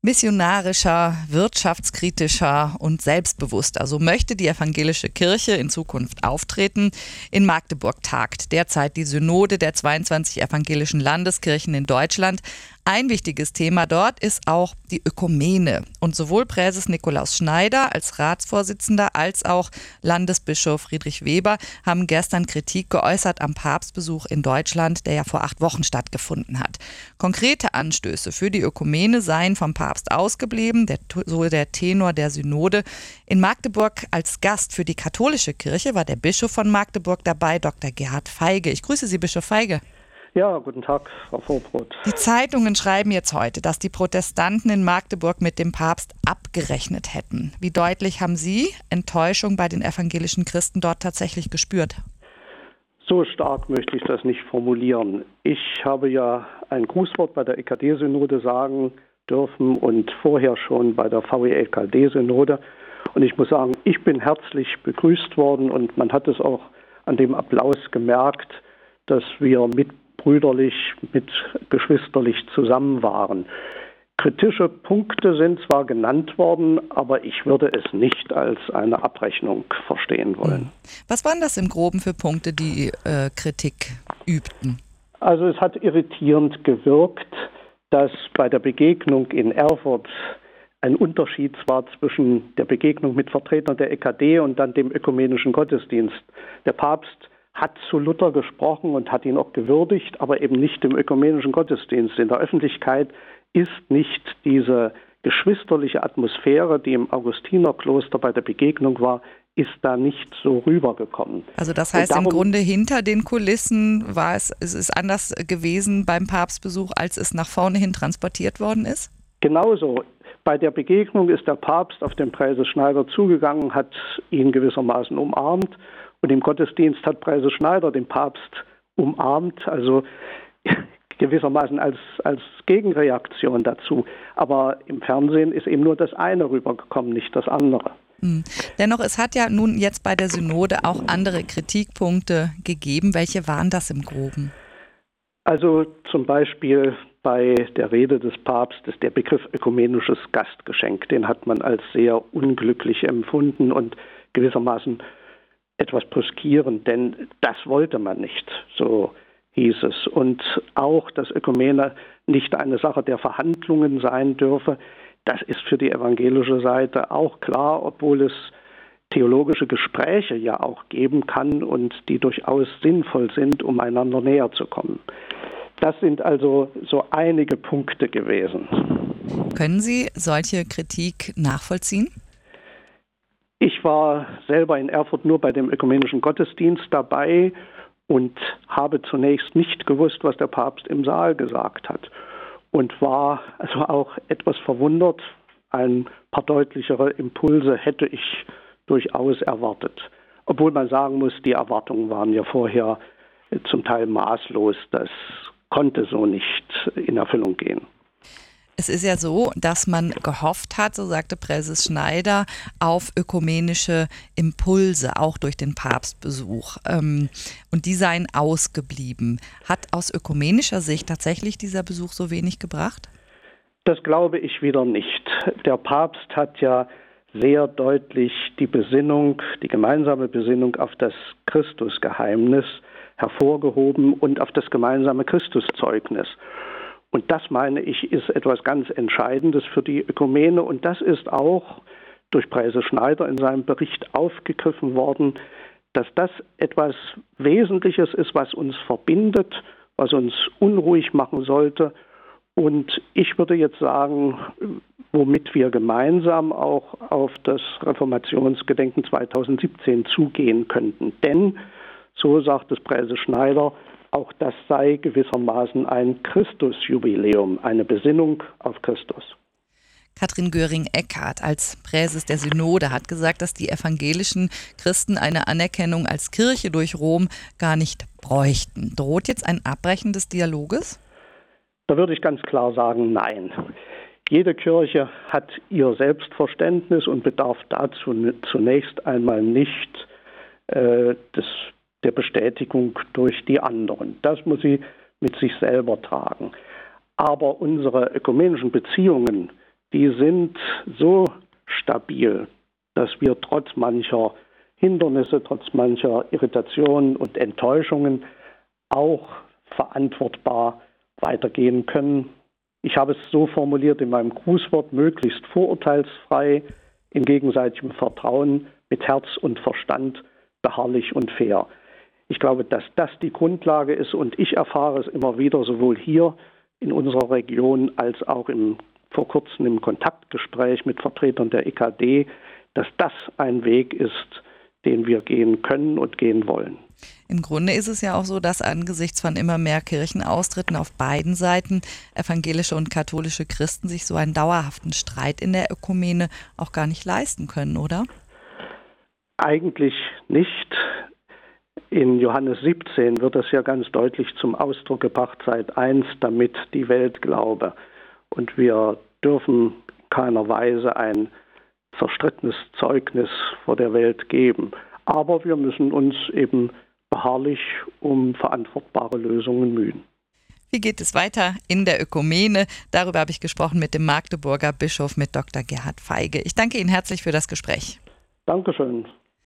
Missionarischer, wirtschaftskritischer und selbstbewusster. So möchte die evangelische Kirche in Zukunft auftreten. In Magdeburg tagt derzeit die Synode der 22 evangelischen Landeskirchen in Deutschland. Ein wichtiges Thema dort ist auch die Ökumene. Und sowohl Präses Nikolaus Schneider als Ratsvorsitzender als auch Landesbischof Friedrich Weber haben gestern Kritik geäußert am Papstbesuch in Deutschland, der ja vor 8 Wochen stattgefunden hat. Konkrete Anstöße für die Ökumene seien vom Papst ausgeblieben, so der Tenor der Synode. In Magdeburg als Gast für die katholische Kirche war der Bischof von Magdeburg dabei, Dr. Gerhard Feige. Ich grüße Sie, Bischof Feige. Ja, guten Tag, Frau Vorbrot. Die Zeitungen schreiben jetzt heute, dass die Protestanten in Magdeburg mit dem Papst abgerechnet hätten. Wie deutlich haben Sie Enttäuschung bei den evangelischen Christen dort tatsächlich gespürt? So stark möchte ich das nicht formulieren. Ich habe ja ein Grußwort bei der EKD-Synode sagen dürfen und vorher schon bei der VELKD-Synode. Und ich muss sagen, ich bin herzlich begrüßt worden und man hat es auch an dem Applaus gemerkt, dass wir mitbrüderlich, mitgeschwisterlich zusammen waren. Kritische Punkte sind zwar genannt worden, aber ich würde es nicht als eine Abrechnung verstehen wollen. Was waren das im Groben für Punkte, die Kritik übten? Also es hat irritierend gewirkt, dass bei der Begegnung in Erfurt ein Unterschied war zwischen der Begegnung mit Vertretern der EKD und dann dem ökumenischen Gottesdienst. Der Papst hat zu Luther gesprochen und hat ihn auch gewürdigt, aber eben nicht im ökumenischen Gottesdienst. In der Öffentlichkeit ist nicht diese geschwisterliche Atmosphäre, die im Augustinerkloster bei der Begegnung war, ist da nicht so rübergekommen. Also das heißt im Grunde hinter den Kulissen es ist anders gewesen beim Papstbesuch, als es nach vorne hin transportiert worden ist? Genauso. Bei der Begegnung ist der Papst auf den Präses Schneider zugegangen, hat ihn gewissermaßen umarmt. Und im Gottesdienst hat Präses Schneider den Papst umarmt, also gewissermaßen als Gegenreaktion dazu. Aber im Fernsehen ist eben nur das eine rübergekommen, nicht das andere. Dennoch, es hat ja nun jetzt bei der Synode auch andere Kritikpunkte gegeben. Welche waren das im Groben? Also zum Beispiel bei der Rede des Papstes der Begriff ökumenisches Gastgeschenk, den hat man als sehr unglücklich empfunden und gewissermaßen etwas brüskierend, denn das wollte man nicht, so hieß es. Und auch, dass Ökumene nicht eine Sache der Verhandlungen sein dürfe, das ist für die evangelische Seite auch klar, obwohl es theologische Gespräche ja auch geben kann und die durchaus sinnvoll sind, um einander näher zu kommen. Das sind also so einige Punkte gewesen. Können Sie solche Kritik nachvollziehen? Ich war selber in Erfurt nur bei dem ökumenischen Gottesdienst dabei und habe zunächst nicht gewusst, was der Papst im Saal gesagt hat. Und war also auch etwas verwundert. Ein paar deutlichere Impulse hätte ich durchaus erwartet. Obwohl man sagen muss, die Erwartungen waren ja vorher zum Teil maßlos. Das konnte so nicht in Erfüllung gehen. Es ist ja so, dass man gehofft hat, so sagte Präses Schneider, auf ökumenische Impulse, auch durch den Papstbesuch. Und die seien ausgeblieben. Hat aus ökumenischer Sicht tatsächlich dieser Besuch so wenig gebracht? Das glaube ich wieder nicht. Der Papst hat ja sehr deutlich die gemeinsame Besinnung auf das Christusgeheimnis hervorgehoben und auf das gemeinsame Christuszeugnis. Und das, meine ich, ist etwas ganz Entscheidendes für die Ökumene. Und das ist auch durch Präses Schneider in seinem Bericht aufgegriffen worden, dass das etwas Wesentliches ist, was uns verbindet, was uns unruhig machen sollte. Und ich würde jetzt sagen, womit wir gemeinsam auch auf das Reformationsgedenken 2017 zugehen könnten. Denn, so sagt es Präses Schneider, auch das sei gewissermaßen ein Christusjubiläum, eine Besinnung auf Christus. Katrin Göring-Eckardt als Präses der Synode hat gesagt, dass die evangelischen Christen eine Anerkennung als Kirche durch Rom gar nicht bräuchten. Droht jetzt ein Abbrechen des Dialoges? Da würde ich ganz klar sagen, nein. Jede Kirche hat ihr Selbstverständnis und bedarf dazu zunächst einmal nicht der Bestätigung durch die anderen. Das muss sie mit sich selber tragen. Aber unsere ökumenischen Beziehungen, die sind so stabil, dass wir trotz mancher Hindernisse, trotz mancher Irritationen und Enttäuschungen auch verantwortbar weitergehen können. Ich habe es so formuliert in meinem Grußwort: möglichst vorurteilsfrei, in gegenseitigem Vertrauen, mit Herz und Verstand, beharrlich und fair. Ich glaube, dass das die Grundlage ist, und ich erfahre es immer wieder, sowohl hier in unserer Region als auch vor kurzem im Kontaktgespräch mit Vertretern der EKD, dass das ein Weg ist, den wir gehen können und gehen wollen. Im Grunde ist es ja auch so, dass angesichts von immer mehr Kirchenaustritten auf beiden Seiten evangelische und katholische Christen sich so einen dauerhaften Streit in der Ökumene auch gar nicht leisten können, oder? Eigentlich nicht. In Johannes 17 wird das ja ganz deutlich zum Ausdruck gebracht: seid eins, damit die Welt glaube. Und wir dürfen keiner Weise ein zerstrittenes Zeugnis vor der Welt geben. Aber wir müssen uns eben beharrlich um verantwortbare Lösungen mühen. Wie geht es weiter in der Ökumene? Darüber habe ich gesprochen mit dem Magdeburger Bischof, mit Dr. Gerhard Feige. Ich danke Ihnen herzlich für das Gespräch. Dankeschön.